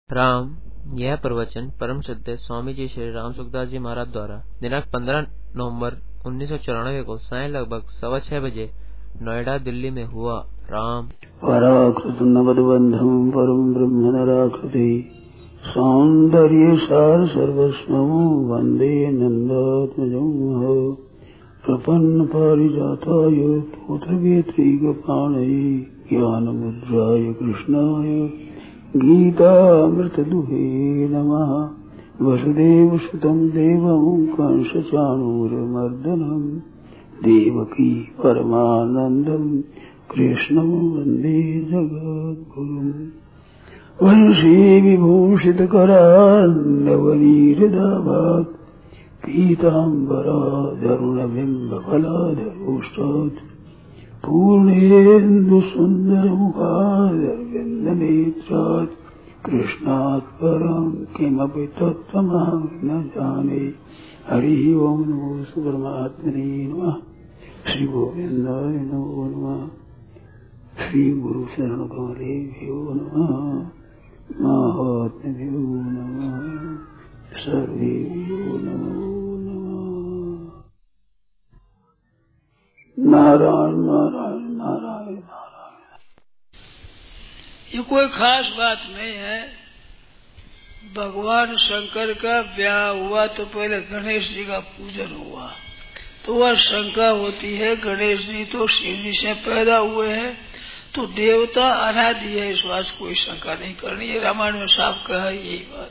राम। यह प्रवचन परम श्रद्धेय स्वामी जी श्री राम सुखदास जी महाराज द्वारा दिनांक 15 नवंबर 1994 को सायं लगभग 6:15 बजे नोएडा दिल्ली में हुआ। राम। पराकृत नवद्बंधम परम ब्रह्म नराकृति सौंदर्य सार सर्वस्वं वंदे नंदात्मजं प्रपन्न पारिजाताय पुत्रवेत्रैकपाणये ज्ञानमुद्राय कृष्णाय गीतामृतदुहे नमः। वसुदेवसुतं देवं कंसचाणूरमर्दनं देवकी परमानन्दं कृष्णं वन्दे जगद्गुरुम्। वंशी विभूषितकरान्नवनीरदाभात् पीताम्बराधरुणबिम्बफलाधरोष्टात् पूर्णेन्दुसुन्दरमुखादरविन्दनेत्रात् कृष्णात् परं किमपि तत्त्वमहं न जाने। हरिः ओम् नमो परमात्मने नमः। श्री गोविन्दाय नमो नमः। श्री गुरु शरण कमलेभ्यो नमः। महात्म्यो नमः। सर्वेभ्यो नमो नमः। नारायण नारायण नारायण नारायण। ये कोई खास बात नहीं है। भगवान शंकर का ब्याह हुआ तो पहले गणेश जी का पूजन हुआ, तो वह शंका होती है गणेश जी तो शिव जी से पैदा हुए हैं, तो देवता अनादि है, इस बात कोई शंका नहीं करनी है। रामायण में साफ कहा है यही बात।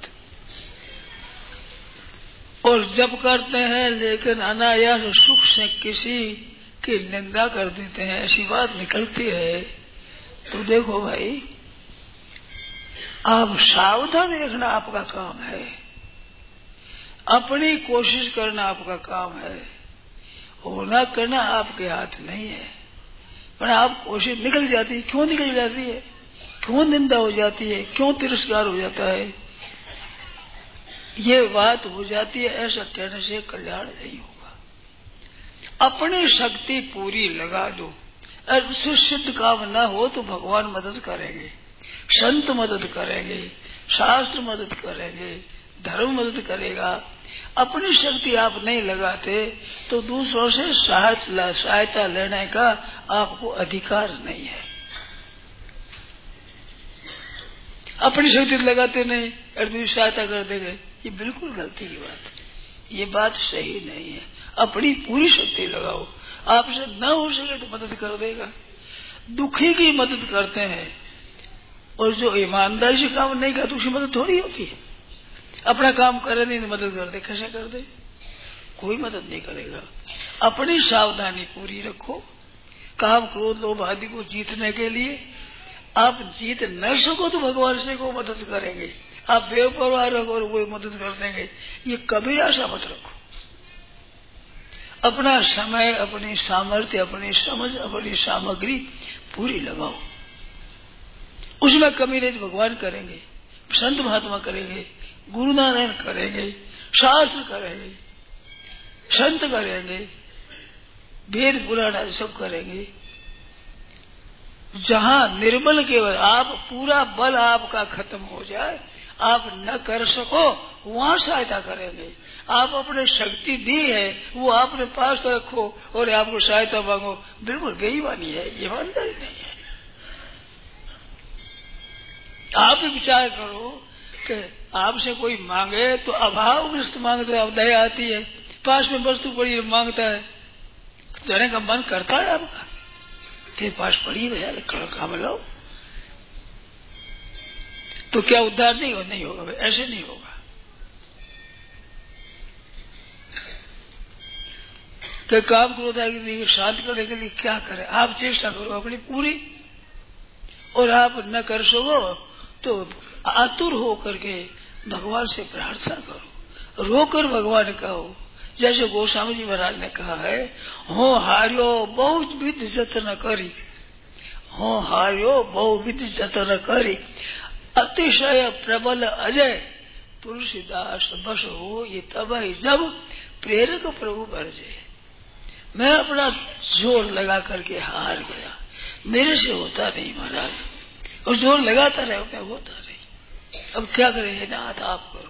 और जब करते हैं लेकिन अनायास सुख से किसी की निंदा कर देते हैं, ऐसी बात निकलती है। तो देखो भाई, आप सावधान रखना आपका काम है, अपनी कोशिश करना आपका काम है, होना करना आपके हाथ नहीं है। पर आप कोशिश निकल जाती है। क्यों निकल जाती है? क्यों निंदा हो जाती है? क्यों तिरस्कार हो जाता है? ये बात हो जाती है। ऐसा कहने से कल्याण नहीं होगा। अपनी शक्ति पूरी लगा दो। उससे सिद्ध काम न हो तो भगवान मदद करेंगे, संत मदद करेंगे, शास्त्र मदद करेंगे, धर्म मदद करेगा। अपनी शक्ति आप नहीं लगाते तो दूसरों से सहायता लेने का आपको अधिकार नहीं है। अपनी शक्ति लगाते नहीं और दूसरी सहायता कर देंगे, ये बिल्कुल गलती की बात है। ये बात सही नहीं है। अपनी पूरी शक्ति लगाओ। आपसे न हो सके तो मदद कर देगा। दुखी की मदद करते हैं, और जो ईमानदारी से काम नहीं करता उसकी मदद थोड़ी होती है। अपना काम करे नहीं तो मदद कर दे, कैसे कर दे? कोई मदद नहीं करेगा। अपनी सावधानी पूरी रखो। काम क्रोध लोभ आदि को जीतने के लिए आप जीत न सको तो भगवान से को मदद करेंगे। आप बेपरवाह रखो और वो मदद कर देंगे, ये कभी आशा मत रखो। अपना समय, अपनी सामर्थ्य, अपनी समझ, अपनी सामग्री पूरी लगाओ। उसमें कमी नहीं तो भगवान करेंगे, संत महात्मा करेंगे, गुरु नारायण करेंगे, शास्त्र करेंगे, संत करेंगे, वेद पुराण आदि सब करेंगे। जहाँ निर्बल केवल आप पूरा बल आपका खत्म हो जाए, आप न कर सको, वहाँ सहायता करेंगे। आप अपने शक्ति दी है वो आपने पास तो रखो और आपको सहायता मांगो, बिल्कुल बेईमानी है, ईमानदारी नहीं है। आप विचार करो कि आपसे कोई मांगे तो अभावग्रस्त मांगते है, दया आती है। पास में वस्तु पड़ी मांगता है, देने का मन करता है आपका, तेरे पास पड़ी भैया काम लो, तो क्या उद्धार नहीं होगा? ऐसे नहीं होगा। तो काम क्रोध आदि शांत करने के लिए क्या करें? आप चेष्टा करो अपनी पूरी, और आप न कर सको तो आतुर हो करके भगवान से प्रार्थना करो, रोकर भगवान कहो। जैसे गोस्वामी जी महाराज ने कहा है, हो हार्यो बहुविध जतन करी, हो हार्यो बहुविध जतन करी, अतिशय प्रबल अजय तुलसीदास बस हो, ये तब ही जब प्रेरक प्रभु बरजे। मैं अपना जोर लगा करके हार गया, मेरे से होता नहीं महाराज, और जोर लगाता रहे, मैं होता नहीं। अब क्या करें नाथ आप करो।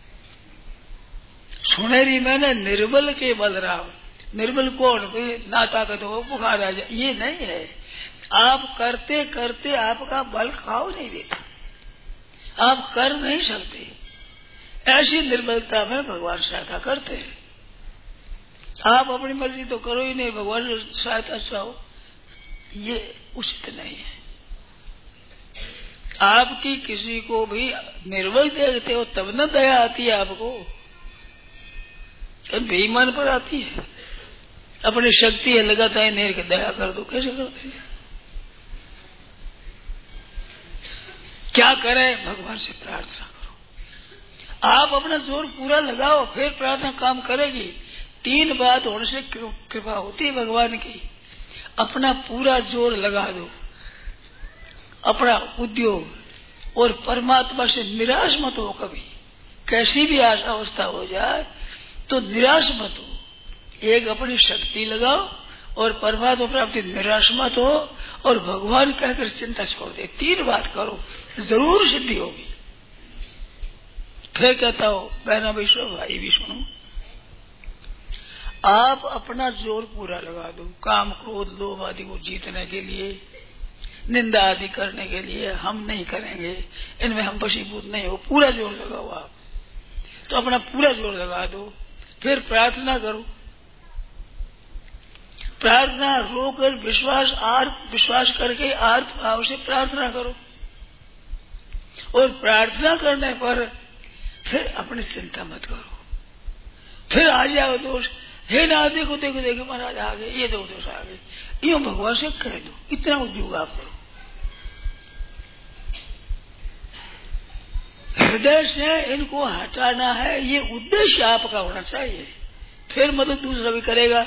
सुनेरी मैंने निर्बल के बलराम। निर्बल कौन? ना ताकत हो, बुखार आ जाए, ये नहीं है। आप करते करते आपका बल खाओ नहीं देता, आप कर नहीं सकते। ऐसी निर्बलता में भगवान सहायता करते हैं। आप अपनी मर्जी तो करो ही नहीं, भगवान सहायता चाहो, ये उचित नहीं है। आपकी किसी को भी निर्बल देखते हो तब न दया आती है आपको, तब बेईमान पर आती है। अपनी शक्ति है लगातार है नेर के दया कर दो, कैसे करते हैं? क्या करें? भगवान से प्रार्थना करो। आप अपना जोर पूरा लगाओ, फिर प्रार्थना काम करेगी। 3 बात होने से कृपा होती है भगवान की। अपना पूरा जोर लगा दो, अपना उद्योग, और परमात्मा से निराश मत हो कभी। कैसी भी आशा अवस्था हो जाए तो निराश मत हो। एक अपनी शक्ति लगाओ और परमात्मा प्राप्ति निराश मत हो, और भगवान कहकर चिंता छोड़ दे। 3 बात करो, जरूर सिद्धि होगी। फिर कहता हो बहना विश्व भाई भी सुनो, आप अपना जोर पूरा लगा दो काम क्रोध लोभ आदि को जीतने के लिए, निंदा आदि करने के लिए। हम नहीं करेंगे, इनमें हम वशीभूत नहीं हो, पूरा जोर लगाओ आप। तो अपना पूरा जोर लगा दो, फिर प्रार्थना करो। प्रार्थना रोकर विश्वास करके आर्त भाव से प्रार्थना करो, और प्रार्थना करने पर फिर अपनी चिंता मत करो। फिर आ जाओ दोष, हे ना देखो देखो देखो महाराज आ गए, ये दो दोष आ गए, यूं भगवान से कह दो। इतना उद्योग आप करो। हृदय से इनको हटाना है, ये उद्देश्य आपका होना चाहिए। फिर मदद दूसरा भी करेगा।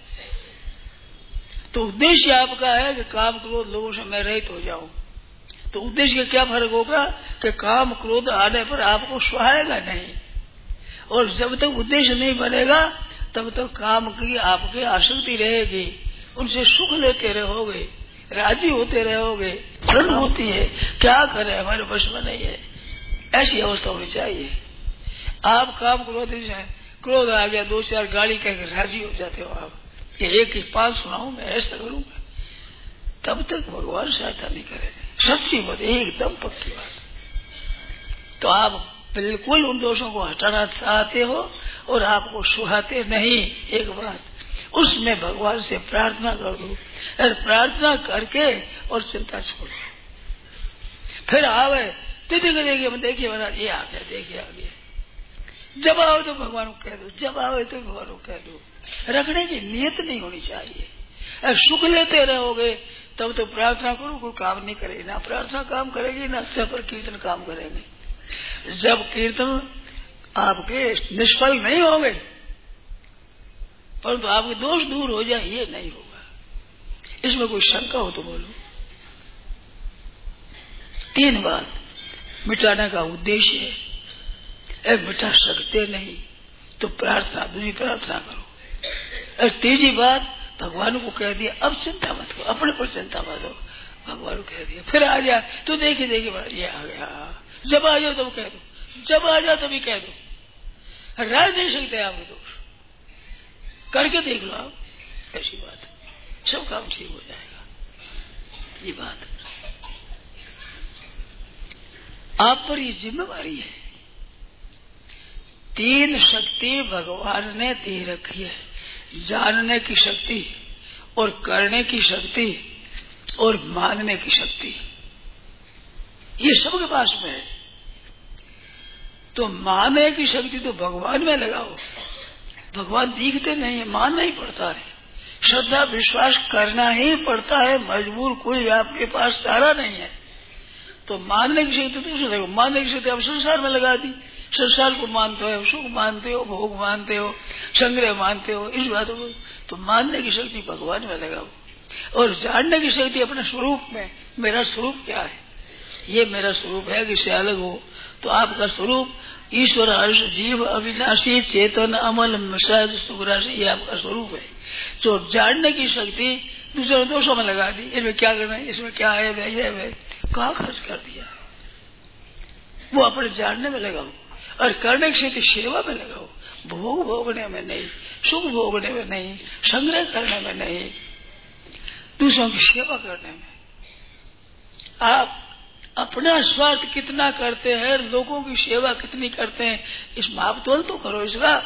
तो उद्देश्य आपका है कि काम क्रोध लोगों से मैं रहित हो जाऊं। तो उद्देश्य का क्या फर्क होगा कि काम क्रोध आने पर आपको सुहाएगा नहीं, और जब तक उद्देश्य नहीं बनेगा तब तक काम की आपकी आसक्ति रहेगी। उनसे सुख लेते रहोगे, राजी होते रहोगे, ऋण होती है, क्या करें हमारे वश में नहीं है। ऐसी अवस्था होनी चाहिए। आप काम क्रोध आ गया 2-4 गाली कहकर राजी हो जाते हो आप, ये 1-5 सुनाऊं मैं, ऐसा करूं मैं, तब तक भगवान सहायता नहीं करेंगे। सच्ची बात, एकदम पक्की बात। तो आप बिल्कुल उन दोषों को हटाना चाहते हो और आपको सुहाते नहीं, एक बात, उसमें भगवान से प्रार्थना कर दो, और प्रार्थना करके और चिंता छोड़ो। फिर आवे देखिए महाराज ये आ गया, देखिए आ गया। जब आओ तो भगवान को कह दो, जब आओ तो भगवान को कह दो। रखने की नियत नहीं होनी चाहिए। सुख लेते रहोगे तब तो प्रार्थना करो, कोई काम नहीं करेगी, ना प्रार्थना काम करेगी, ना अच्छा पर कीर्तन काम करेंगे। जब कीर्तन आपके निष्फल नहीं होंगे, परंतु आपके दोष दूर हो जाए, ये नहीं होगा। इसमें कोई शंका हो तो बोलो। 3 बात मिटाने का उद्देश्य है, मिटा सकते नहीं तो प्रार्थना, दूसरी प्रार्थना करो। और 3जी बात भगवान को कह दिया, अब चिंता मत करो, अपने पर चिंता मत करो, भगवान को कह दिया। फिर आ जाए तो देखिए ये आ गया। जब आ जाओ तब कह दो, जब आ जाओ तभी कह दो। राय दे सकते हैं आपके दोष, करके देख लो आप, ऐसी बात, सब काम ठीक हो जाएगा। ये बात आप पर ये जिम्मेवारी है। 3 शक्ति भगवान ने दे रखी है, जानने की शक्ति और करने की शक्ति और मानने की शक्ति, ये सबके पास में है। तो मानने की शक्ति तो भगवान में लगाओ। भगवान दिखते नहीं है, मानना ही पड़ता है, श्रद्धा विश्वास करना ही पड़ता है, मजबूर कोई आपके पास सारा नहीं है। तो मानने की शक्ति दूसरे देखो, मानने की शक्ति आप संसार में लगा दी, संसार को मानते हो, सुख मानते हो, भोग मानते हो, संग्रह मानते हो, इस बातों को। तो मानने की शक्ति भगवान में लगाओ, और जानने की शक्ति अपने स्वरूप में, मेरा स्वरूप क्या है, ये मेरा स्वरूप है कि इससे अलग हो। तो आपका स्वरूप ईश्वर हर्ष जीव अविनाशी चेतन अमल सहज सुखराशि, ये आपका स्वरूप है। तो जानने की शक्ति दूसरे दोषों में लगा दी, इसमें क्या करना है, इसमें क्या है, वह कहाँ खर्च कर दिया। वो अपने जानने में लगाओ और करने की क्षेत्र सेवा में लगाओ। भोग भोगने में नहीं, सुख भोगने में नहीं, संग्रह करने में नहीं, दूसरों की सेवा करने में। आप अपना स्वार्थ कितना करते हैं, लोगों की सेवा कितनी करते हैं, इस मापतोल तो करो इसका।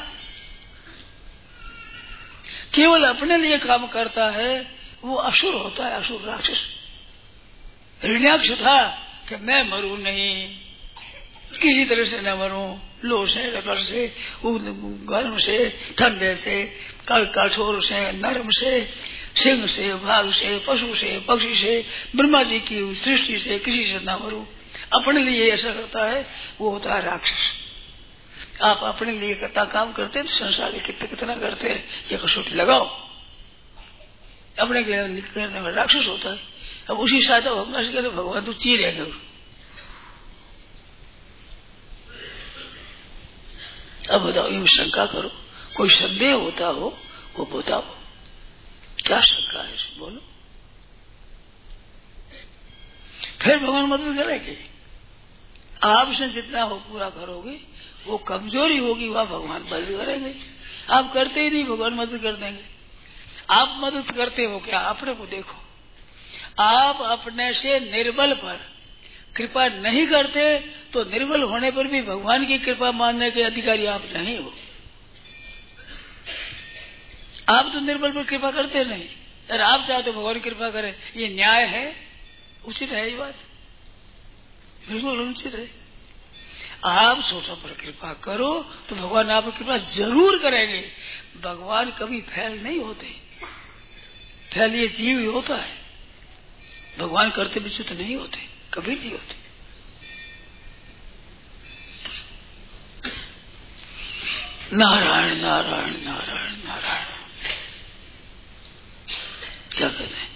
केवल अपने लिए काम करता है वो असुर होता है, असुर राक्षस। हिरण्याक्ष था कि मैं मरूं नहीं, किसी तरह से न मरूं, लो से, रगड़ से, गर्म से, ठंडे से, कठोर से, नरम से, सिंह से, भाग से, पशु से, पक्षी से, ब्रह्मा जी की सृष्टि से किसी से न मरूं। अपने लिए ऐसा करता है वो होता है राक्षस। आप अपने लिए कितना काम करते हैं तो संसार में कितना करते हैं, ये कसौटी लगाओ। अपने के लिए करने में राक्षस होता है। अब उसी साथ भगवान तो चीरेंगे। अब बताओ, ये शंका करो, कोई संदेह होता हो वो बताओ, क्या शंका है बोलो। फिर भगवान मदद करेंगे। आपसे जितना हो पूरा करोगे, वो कमजोरी होगी वह भगवान मदद करेंगे। आप करते ही नहीं, भगवान मदद कर देंगे। आप मदद करते हो क्या? अपने को देखो। आप अपने से निर्बल पर कृपा नहीं करते तो निर्बल होने पर भी भगवान की कृपा मानने के अधिकारी आप नहीं हो। आप तो निर्बल पर कृपा करते नहीं, अगर आप चाहते भगवान कृपा करें, ये न्याय है? उचित है ये बात? बिल्कुल उचित है। आप छोटों पर कृपा करो तो भगवान आप पर कृपा जरूर करेंगे। भगवान कभी फैल नहीं होते, फैल ये जीव ही होता है। भगवान करते विच्युत नहीं होते, कभी नहीं होते। नारायण नारायण नारायण नारायण, क्या कहते हैं?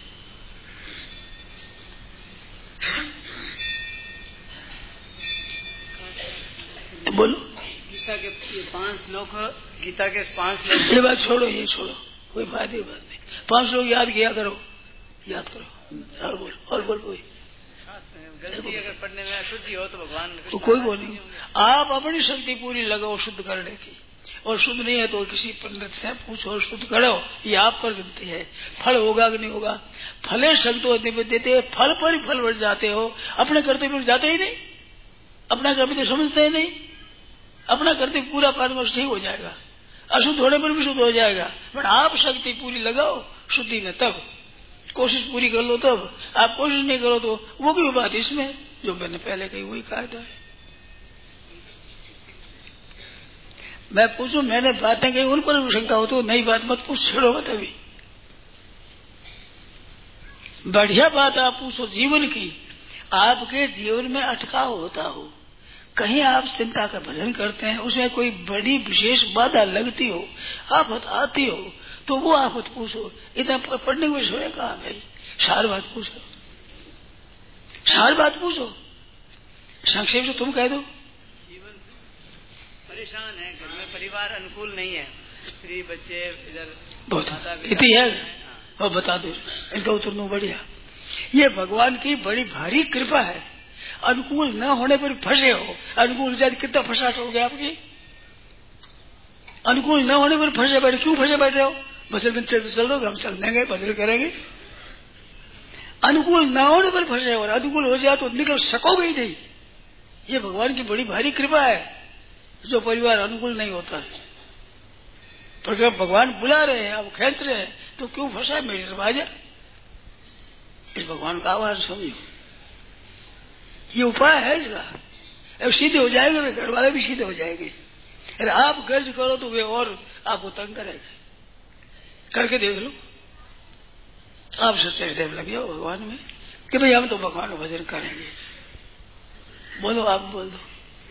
बोलो। गीता के 5 श्लोक, गीता के 5 श्लोक। ये बात छोड़ो, ये छोड़ो, कोई बात नहीं। 5 श्लोक याद किया करो, याद करो। और बोल, और बोल। कोई गलती अगर पढ़ने में अशुद्धि हो तो भगवान कोई वो नहीं। आप अपनी शक्ति पूरी लगाओ शुद्ध करने की, और शुद्ध नहीं है तो किसी पंडित से पूछो, शुद्ध करो। ये आप पर विनती है। फल होगा कि नहीं होगा? फले शब्दों देते, फल पर ही फल बढ़ जाते हो, अपने करते हुए जाते ही नहीं। अपना कर्म तो समझते ही नहीं। अपना करते पूरा परमर्श ठीक हो जाएगा, अशुद्ध होने पर भी शुद्ध हो जाएगा। पर आप शक्ति पूरी लगाओ शुद्धि में, तब कोशिश पूरी कर लो। तब आप कोशिश नहीं करो तो वो की बात इसमें जो मैंने पहले कही वही कायदा है। मैं पूछूं, मैंने बातें कही उन पर शंका हो तो नई बात मत पूछ, छोड़ो मत। अभी बढ़िया बात आप पूछो जीवन की, आपके जीवन में अटकाव होता हो, कहीं आप चिंता का भजन करते हैं, उसमें कोई बड़ी विशेष बाधा लगती हो, आफत आती हो, तो वो आफत पूछो। इतना पढ़ने में सोए कहा भाई, सार बात पूछो, सार बात पूछो। संक्षेप से तुम कह दो। जीवन परेशान है, घर में परिवार अनुकूल नहीं है, स्त्री बच्चे इधर बहुत इति है, और बता दो इनका उत्तर दो। बढ़िया, ये भगवान की बड़ी भारी कृपा है। अनुकूल न होने पर फंसे हो। अनुकूल जाति कितना फंसाट हो गया आपकी। अनुकूल न होने पर फंसे बैठे, क्यों फंसे बैठे हो? भजन में चल दो, हम चल देंगे, भजन करेंगे। अनुकूल न होने पर फंसे हो, अनुकूल हो जाए तो निकल सकोगे ही नहीं। ये भगवान की बड़ी भारी कृपा है जो परिवार अनुकूल नहीं होता है। पर जब भगवान बुला रहे हैं, आप खेच रहे हैं, तो क्यों फंसा है मेरे राजा? इस भगवान का आवाज समझो, ये उपाय है इसका। अब सीधे हो जाएंगे वे, घर वाले भी सीधे हो जाएंगे। अरे आप गर्ज करो तो वे और आपको तंग करेंगे। करके देख लो, आप सच्चे हृदय में लगे हो भगवान में कि भाई हम तो भगवान का भजन करेंगे। बोलो, आप बोल दो।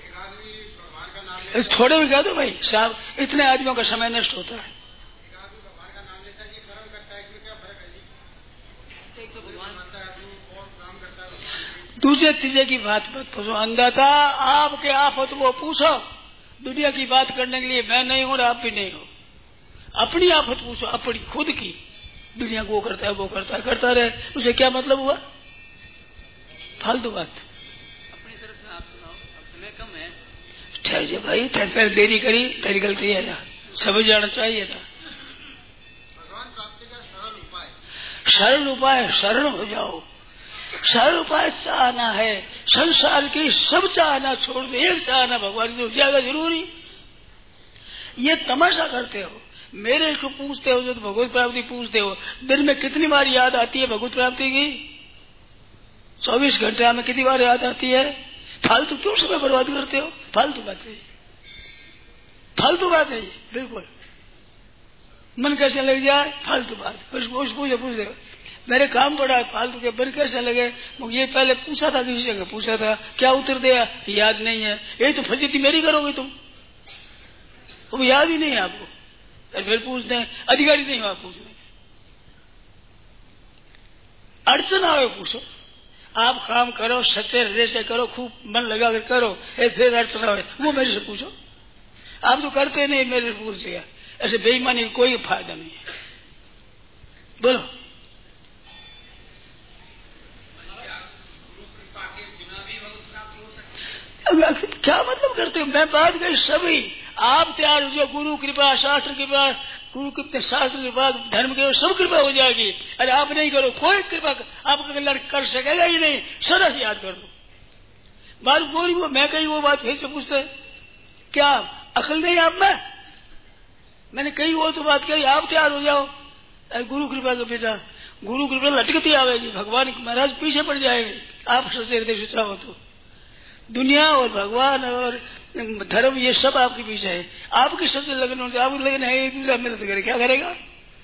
थोड़े में कह दो भाई साहब, इतने आदमियों का समय नष्ट होता है। दूसरे तीसरे की बात मत पूछो। अंधता आपके आफत वो पूछो। दुनिया की बात करने के लिए मैं नहीं हूं और आप भी नहीं हो। अपनी आफत पूछो, अपनी खुद की। दुनिया को वो करता है, वो करता है, करता रहे, उसे क्या मतलब हुआ? फालतू बात। अपनी तरफ से आप सुनाओ। अब समय चाहिए भाई, तेरे देरी करी तेरी गलती है ना, समझ जाना चाहिए था। सरल उपाय, शरण हो जाओ। सरल उपाय चाहना है, संसार की सब चाहना छोड़ दो, एक चाहना भगवान की हो जाएगा जरूरी। ये तमाशा करते हो, मेरे को पूछते हो जो तो भगवत प्राप्ति पूछते हो, दिन में कितनी बार याद आती है भगवत प्राप्ति की? 24 घंटे में कितनी बार याद आती है? फालतू क्यों समय बर्बाद करते हो? फालतू बात है, फालतू बात है बिल्कुल। मन कैसे लग जाए? फालतू बात। पूछ मेरे काम पड़ा है फालतू के, मन कैसे लगे? ये पहले पूछा था, किसी जगह पूछा था, क्या उत्तर दिया याद नहीं है। यही तो फजीती मेरी करोगे तुम, वो याद ही नहीं है आपको, फिर पूछते हैं अधिकारी नहीं हो आप पूछने। अड़चन आवे पूछो, आप काम करो सच्चे हृदय से करो, खूब मन लगा कर करो, फिर अड़चन आवे वो मेरे से पूछो। आप तो करते नहीं, मेरे से पूछ लिया, ऐसे बेईमानी कोई फायदा नहीं है। बोलो क्या मतलब करते हो? मैं बात कही सभी आप तैयार हो जाओ, गुरु कृपा, शास्त्र कृपा, गुरु कृपा, शास्त्र कृपा, धर्म के सब कृपा हो जाएगी। अरे आप नहीं करो, कोई कृपा आपका कल्याण कर सकेगा ही नहीं। सदा से याद कर दो बात बोली, वो मैं कही वो बात फिर से पूछते क्या अकल नहीं आप में? मैंने कही वो तो बात कही, आप तैयार हो जाओ। अरे गुरु कृपा का बेटा, गुरु कृपा लटकती आवेगी, भगवान महाराज पीछे पड़ जाएंगे। आप सोचे हृदय सोचा हो तो दुनिया और भगवान और धर्म ये सब आपके पीछे है। आपकी सबसे लगन होती, आपकी लगन है एक दूसरा मेहनत करे, क्या करेगा?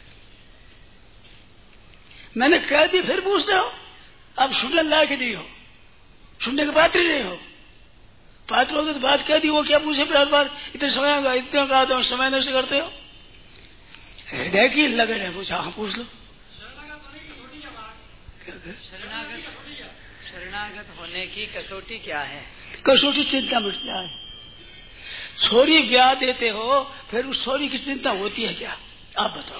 मैंने कह दी फिर पूछते हो, आप सुनने लायक नहीं हो, सुनने के पात्र नहीं हो। पात्र होते तो बात कह दी, वो क्या पूछे बार बार? इतने समय का इतना कहा था, समय नष्ट करते हो। हृदय की लगन है, पूछा हाँ पूछ लो। शरणागत होने की कसौटी क्या है? कसौटी चिंता मिट जाए। छोरी ब्याह देते हो, फिर उस छोरी की चिंता होती है क्या? आप बताओ।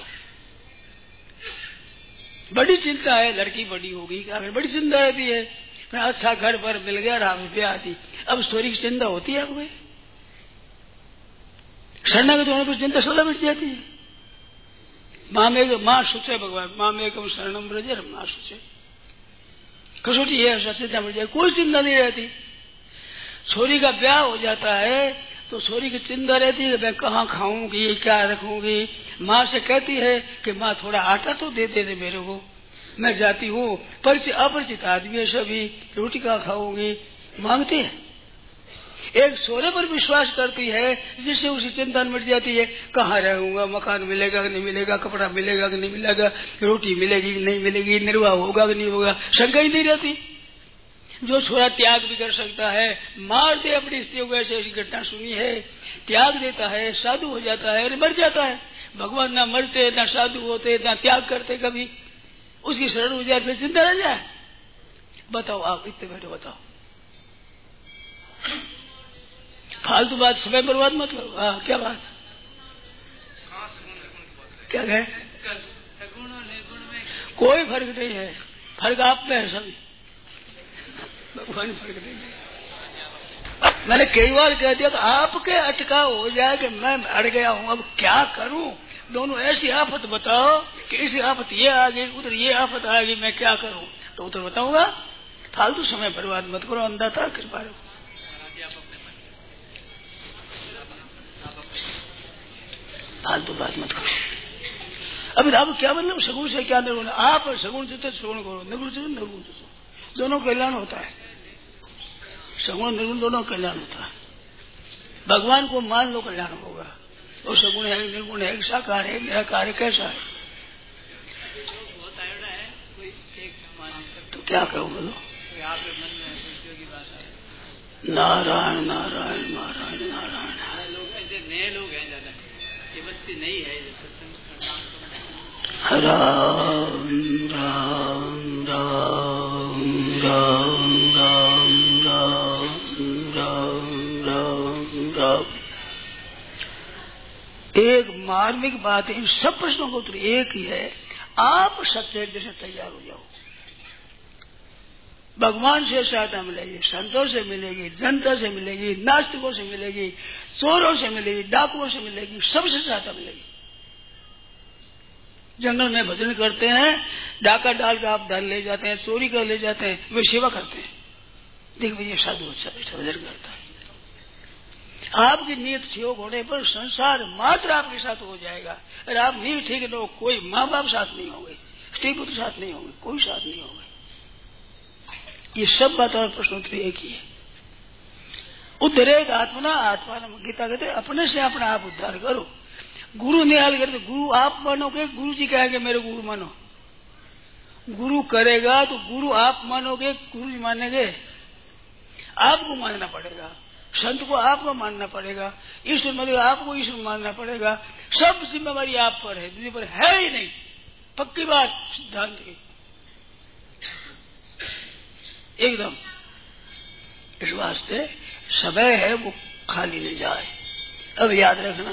बड़ी चिंता है, लड़की बड़ी होगी, अगर बड़ी चिंता रहती है, अच्छा घर पर मिल गया, राम ब्याह दी, अब छोरी की चिंता होती है आपको? शरणागत होने पर चिंता सदा मिट जाती है। माँ सोचे भगवान, माँ में कम शरणम ब्रज माँ सोचे, कसौटी है, चिंता मिट जाए, कोई चिंता नहीं रहती। छोरी का ब्याह हो जाता है तो छोरी की चिंता रहती है, मैं कहाँ खाऊंगी, क्या रखूंगी। माँ से कहती है कि माँ थोड़ा आटा तो दे दे मेरे को, मैं जाती हूँ, परिचित अपरिचित आदमी है सभी, रोटी कहाँ खाऊंगी, मांगती है। एक छोरे पर विश्वास करती है जिससे उसी चिंता मिट जाती है, कहाँ रहूंगा, मकान मिलेगा कि नहीं मिलेगा, कपड़ा मिलेगा कि नहीं मिलेगा, रोटी मिलेगी कि नहीं मिलेगी, निर्वाह होगा कि नहीं होगा, शंका ही नहीं रहती। जो छोरा त्याग भी कर सकता है, मार दे अपनी स्त्री को, ऐसी ऐसी घटना सुनी है, त्याग देता है, साधु हो जाता है और मर जाता है। भगवान ना मरते, ना साधु होते, ना त्याग करते कभी, उसकी शरण हो जाए, फिर चिंता रह जाए। बताओ आप इतने बैठो, बताओ। फालतू बात, समय बर्बाद मत करो। हाँ क्या बात, क्या कहे? सगुण और निर्गुण में कोई फर्क नहीं है, फर्क आप में है सभी, भगवान फर्क नहीं है। मैंने कई बार कह दिया तो आपके अटका हो जाए कि मैं अड़ गया हूँ, अब क्या करूं? दोनों ऐसी आफत बताओ कि इसी आफत ये आ गई, उधर ये आफत आ गई, मैं क्या करूं? तो उधर बताऊंगा। फालतू समय बर्बाद मत करो, अंधाता कृपा रहो, फालतू बात मत करो। अभी आप क्या मतलब सगुण से क्या निर्गुण? आप सगुण चित्त सगुण करो, निर्गुण चित्त निर्गुण चित्त, दोनों कल्याण होता है। सगुण निर्गुण दोनों कल्याण होता है। भगवान को मान लो कल्याण होगा। वो सगुण है, निर्गुण है, साकार है, निराकार है, कैसा है? तो क्या करो बोलो? नारायण नारायण नारायण नारायण। नए लोग हैं ज्यादा, ये बस्ती नहीं है। राम राम राम राम राम राम राम राम राम। एक मार्मिक बात है, इन सब प्रश्नों का उत्तर एक ही है, आप सच्चे जैसे तैयार हो जाओ। भगवान से सहायता मिलेगी, संतों से मिलेगी, जनता से मिलेगी, नास्तिकों से मिलेगी, चोरों से मिलेगी, डाकुओं से मिलेगी, सबसे सहायता मिलेगी। जंगल में भजन करते हैं, डाका डाल के आप धन ले जाते हैं, चोरी कर ले जाते हैं, वे सेवा करते हैं। देखो ये साधु अच्छा बैठा भजन करता है। आपकी नीयत ठीक होने पर संसार मात्र आपके साथ हो जाएगा। और आप नहीं ठीक न हो, कोई माँ बाप साथ नहीं होंगे, स्त्री पुत्र साथ नहीं होंगे, कोई साथ नहीं होंगे। ये सब बात और प्रश्न उत्तर एक ही है। उद्धरेत आत्मना आत्मा, गीता कहते अपने से अपना आप उद्धार करो। गुरु निहाल करते, गुरु आप मानोगे, गुरु जी कहेंगे मेरे गुरु मानो। गुरु करेगा तो गुरु आप मानोगे, गुरु जी मानेंगे, आपको मानना पड़ेगा। संत को आपको मानना पड़ेगा, ईश्वर मानेगा आपको ईश्वर मानना पड़ेगा। सब जिम्मेवारी आप पर है, दूसरे पर है ही नहीं। पक्की बात सिद्धांत की एकदम। इस वास्ते समय है वो खाली नहीं जाए। अब याद रखना,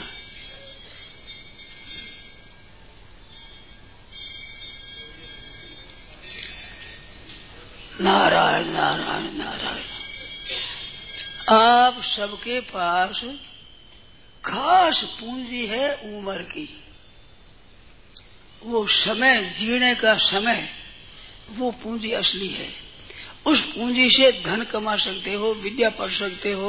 नारायण नारायण नारायण। आप सबके पास खास पूंजी है उम्र की, वो समय, जीने का समय, वो पूंजी असली है। उस पूंजी से धन कमा सकते हो, विद्या पढ़ सकते हो,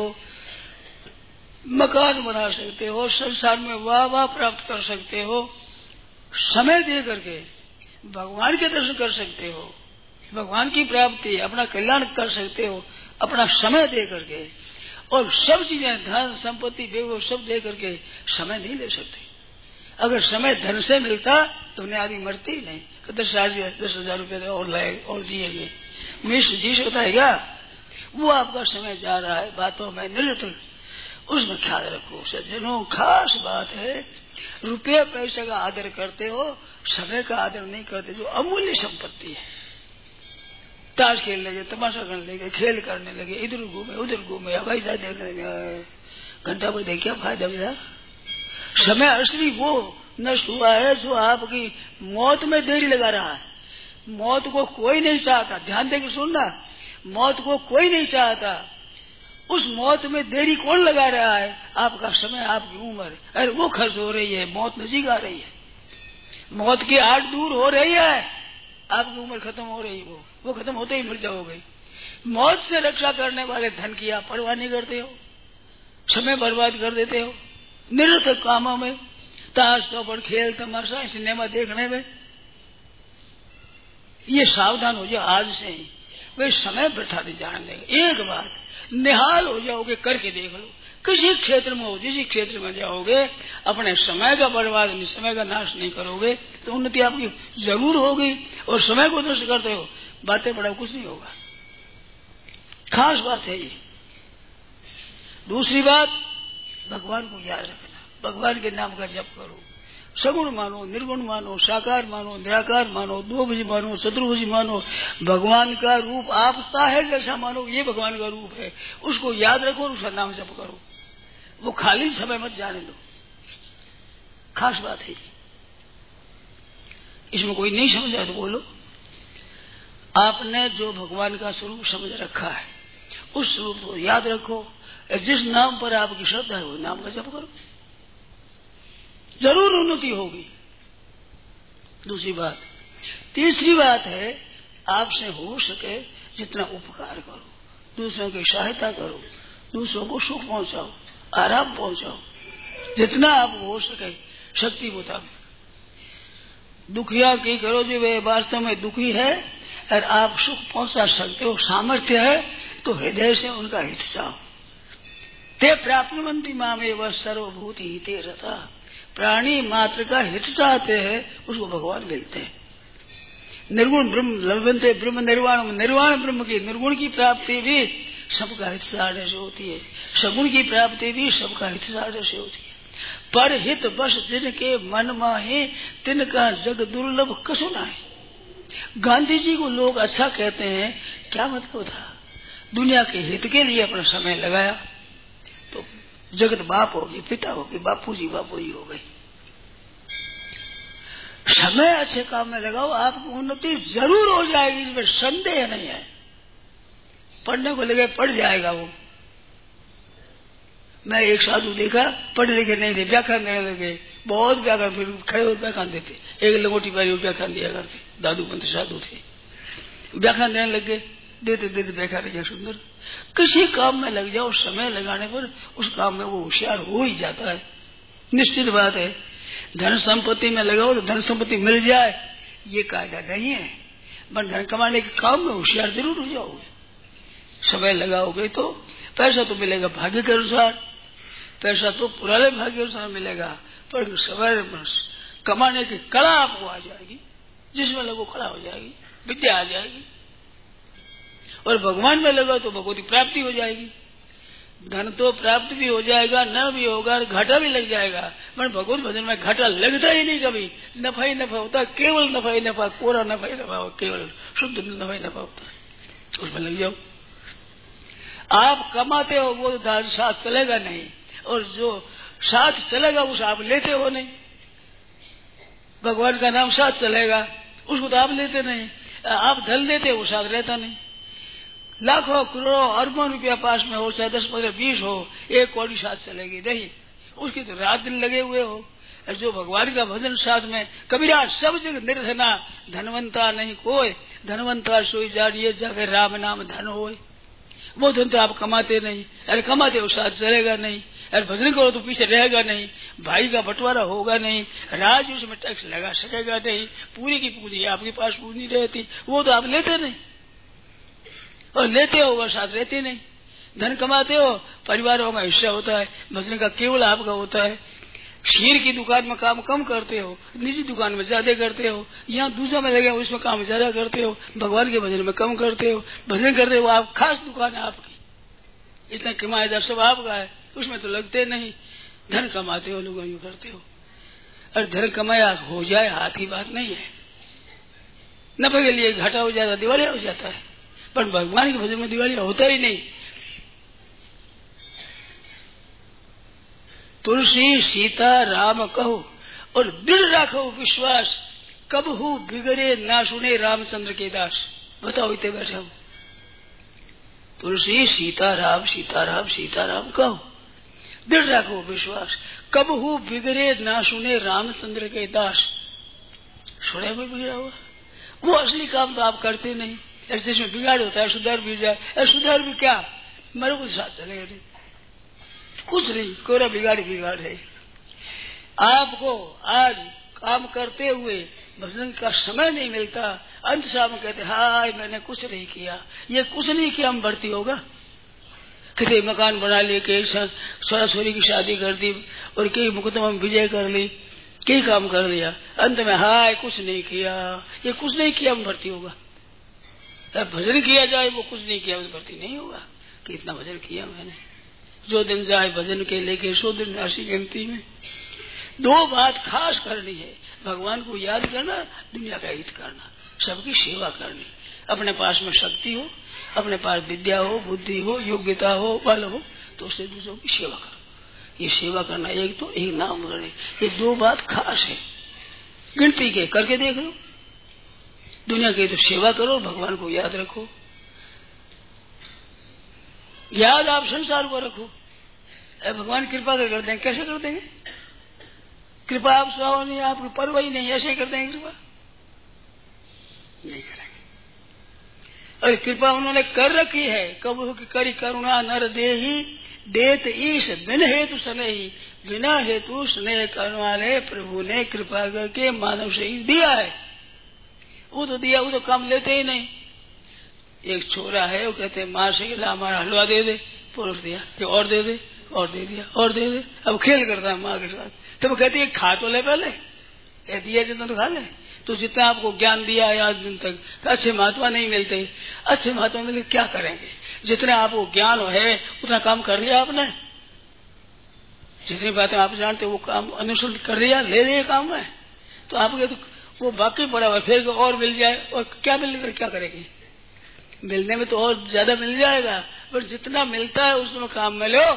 मकान बना सकते हो, संसार में वाह वाह प्राप्त कर सकते हो। समय दे करके भगवान के दर्शन कर सकते हो, भगवान की प्राप्ति, अपना कल्याण कर सकते हो अपना समय दे करके। और सब चीजें, धन संपत्ति वैभव सब दे करके समय नहीं ले सकते। अगर समय धन से मिलता तो उन्हें आदमी मरते ही नहीं। 10,000 रुपये और लाए और जिएंगे, मिश्र जी सकता है क्या? वो आपका समय जा रहा है बातों में निरंतर, उसमें ख्याल रखो सज्जनों। खास बात है, रुपये पैसे का आदर करते हो, समय का आदर नहीं करते, जो अमूल्य संपत्ति है। ताश खेलने लगे, तमाशा करने लगे, खेल करने लगे, इधर घूमे उधर घूमे, हवाई जहाज देखने लगे, घंटा पर देखिए फायदा मिला। समय असली वो नष्ट हुआ है जो आपकी मौत में देरी लगा रहा है। मौत को कोई नहीं चाहता, ध्यान देकर सुनना, मौत को कोई नहीं चाहता। उस मौत में देरी कौन लगा रहा है? आपका समय, आपकी उम्र। अरे वो खर्च हो रही है, मौत नजीक आ रही है, मौत की आड़ दूर हो रही है, आपकी उम्र खत्म हो रही है, वो खत्म होते ही मर जाओगे। मौत से रक्षा करने वाले धन की आप परवाह नहीं करते हो, समय बर्बाद कर देते हो निरर्थक कामों में, ताश चौपड़, खेल तमाशा, सिनेमा देखने में। ये सावधान हो जाओ आज से ही, वे समय वृथा नहीं जाने देंगे। एक बात निहाल हो जाओगे, करके देख लो, किसी क्षेत्र में हो, जिस क्षेत्र में जाओगे, अपने समय का बर्बाद नहीं, समय का नाश नहीं करोगे तो उन्नति आपकी जरूर होगी। और समय को नष्ट करते हो, बातें बड़ा कुछ नहीं होगा। खास बात है ये। दूसरी बात, भगवान को याद रखना, भगवान के नाम का जप करो। सगुण मानो, निर्गुण मानो, साकार मानो, निराकार मानो, द्विभुज मानो, चतुर्भुज मानो, भगवान का रूप आपका है जैसा मानो, ये भगवान का रूप है, उसको याद रखो और उसका नाम जप करो। वो खाली समय मत जाने दो। खास बात है, इसमें कोई नहीं समझा तो बोलो। आपने जो भगवान का स्वरूप समझ रखा है, उस स्वरूप को याद रखो। जिस नाम पर आपकी श्रद्धा है वो नाम का जप करो, जरूर उन्नति होगी। दूसरी बात। तीसरी बात है, आपसे हो सके जितना उपकार करो, दूसरों की सहायता करो, दूसरों को सुख पहुंचाओ, आराम पहुंचाओ, जितना आप हो सके शक्ति मुताबिक। दुखिया की करो जो वे वास्तव में दुखी है और आप सुख पहुंचा सकते हो, सामर्थ्य है तो हृदय से उनका हित चाहो। ते प्राप्नुवन्ति मामेव सर्वभूति हिते रता। प्राणी मात्र का हित चाहते हैं, उसको भगवान मिलते हैं। निर्गुण ब्रह्म लभन्ते ब्रह्म निर्वाण, निर्वाण ब्रह्म की निर्गुण की प्राप्ति भी सबका हित चाहने से होती है, सगुण की प्राप्ति भी सबका हित चाहने से होती है। पर हित बस जिनके मन माहे तिनका जग दुर्लभ कसु नाहि। गांधी जी को लोग अच्छा कहते हैं, क्या मतलब था? दुनिया के हित के लिए अपना समय लगाया तो जगत बाप होगी, पिता होगी, बापू जी हो गई। समय अच्छे काम में लगाओ, आपकी उन्नति जरूर हो जाएगी, इसमें संदेह नहीं है। पढ़ने को लगे पढ़ जाएगा वो। मैं एक साधु देखा, पढ़े लिखे नहीं थे, व्याख्यान देने लगे, बहुत व्याख्यान, फिर खड़े हो व्याख्यान देते, एक लंगोटी पारी व्याख्यान दिया करते, दादू पंत साधु थे, व्याख्यान देने लगे, देते देते व्याख्यान लगे सुंदर। किसी काम में लग जाओ, समय लगाने पर उस काम में वो होशियार हो ही जाता है, निश्चित बात है। धन संपत्ति में लगाओ तो धन संपत्ति मिल जाए ये कायदा नहीं है, पर धन कमाने के काम में होशियार जरूर हो जाओगे। समय लगाओगे तो पैसा तो मिलेगा भाग्य के अनुसार, पैसा तो पुराने भाग्य के अनुसार मिलेगा, पर समय कमाने की कला आपको आ जाएगी, जिसमें लगो कला हो जाएगी, विद्या आ जाएगी। और भगवान में लगा तो भगवती प्राप्ति हो जाएगी। धन तो प्राप्त भी हो जाएगा, न भी होगा, घाटा भी लग जाएगा, पर भगवत भजन में घाटा लगता ही नहीं कभी, नफा ही नफा होता है, केवल नफा ही नफा, कोरा नफा ही नफा, केवल शुद्ध नफा ही नफा होता है, उसमें लग जाओ। आप कमाते हो वो धन साथ चलेगा नहीं, और जो साथ चलेगा उसे आप लेते हो नहीं। भगवान का नाम साथ चलेगा उसको तो आप लेते नहीं, आप धन लेते हो वो साथ रहता नहीं। लाखों करोड़ों अरबों रुपया पास में हो, चाहे 10, 15, 20 हो, एक कौड़ी साथ चलेगी नहीं, उसकी तो रात दिन लगे हुए हो। जो भगवान का भजन साथ में, कबीरा सब जगह निर्धना धनवंता नहीं कोई, धनवंता सोई जाड़िए जाके राम नाम धन होए। वो धन तो आप कमाते नहीं, अरे कमाते हो साथ चलेगा नहीं, अरे भजन करो तो पीछे रहेगा नहीं, भाई का बंटवारा होगा नहीं, राज उसमें टैक्स लगा सकेगा नहीं, पूरी की पूरी आपके पास पूरी नहीं रहती, वो तो आप लेते नहीं, और लेते हो वह साथ रहते नहीं। धन कमाते हो, परिवारों का हिस्सा होता है, भजन का केवल आपका होता है। शीर की दुकान में काम कम करते हो, निजी दुकान में ज्यादा करते हो, यहाँ दूसरा में लगे उसमें काम ज्यादा करते हो, भगवान के भजन में कम करते हो। भजन करते हो आप, खास दुकान है आपकी, इतना किमायदार सब आपका है, उसमें तो लगते नहीं। धन कमाते हो, लोग यूं करते हो, और धन कमाया हो जाए हाथ की बात नहीं है, नफे के लिए घाटा हो जाता, दिवालिया हो जाता है, पर भगवान के भजन में दिवालिया होता ही नहीं। तुलसी सीता राम कहो और दृढ़ राखो विश्वास, कब हूँ बिगड़े ना सुने रामचंद्र के दास। बताओ इतने बैठे हो, तुलसी सीता राम सीता राम सीता राम कहो, दृढ़ राखो विश्वास, कब हूँ बिगड़े ना सुने रामचंद्र के दास। सुने में बिगड़ा हुआ, वो असली काम तो आप करते नहीं, जिसमें बिगाड़ होता है सुधार भी जाए, सुधार भी क्या, मेरे को साथ चलेगा नहीं, कुछ नहीं, कोरा बिगाड़ बिगाड़ है। आपको आज काम करते हुए भजन का समय नहीं मिलता, अंत शाम कहते हाय मैंने कुछ नहीं किया, ये कुछ नहीं किया हम भर्ती होगा। किसी मकान बना लिए, कई छोरी की शादी कर दी, और कई मुकदमा में विजय कर ली, कई काम कर लिया, अंत में हाय कुछ नहीं किया, ये कुछ नहीं किया हम भर्ती होगा। भजन किया जाए वो कुछ नहीं किया, भर्ती नहीं होगा कि इतना भजन किया मैंने। जो दिन जाए भजन के लेके 100 दिन राशि गिनती में। दो बात खास करनी है, भगवान को याद करना, दुनिया का हित करना, सबकी सेवा करनी। अपने पास में शक्ति हो, अपने पास विद्या हो, बुद्धि हो, योग्यता हो, बल हो, तो उससे दूसरों की सेवा करो। ये सेवा करना एक तो, एक नाम करने, ये दो बात खास है। गिनती के करके देख लो, दुनिया की तो सेवा करो, भगवान को याद रखो। याद आप संसार को रखो, भगवान कृपा कर देंगे। कैसे कर देंगे कृपा? आप सहो नहीं, आपकी परवाह ही नहीं, ऐसे ही कर देंगे कृपा? नहीं करेंगे। और कृपा उन्होंने कर रखी है, कबू की करी करुणा नर देही, देत ईश बिन हेतु सनेही, बिना हेतु स्नेह करने वाले प्रभु ने कृपा करके मानव से ही दिया है। वो तो दिया, वो तो काम लेते ही नहीं। एक छोरा है, वो कहते हैं माँ से हमारा हलवा दे दे, पुरुष दिया, फिर और दे दे, और दे दिया, और दे दे, अब खेल करता है माँ के साथ। तो वो कहती है खा तो ले पहले, दिया जितना तो खा ले। तो जितना आपको ज्ञान दिया है आज दिन तक, अच्छे महात्मा नहीं मिलते, अच्छे महात्मा मिलते क्या करेंगे? जितने आपको ज्ञान है उतना काम कर लिया आपने, जितनी बातें आप जानते वो काम अनुसरण कर लिया, ले लिया काम में, तो आपके तो वो बाकी पड़ा हुआ, फिर और मिल जाए, और क्या मिलकर क्या करेंगे? मिलने में तो और ज्यादा मिल जाएगा, पर जितना मिलता है उसमें काम में लो।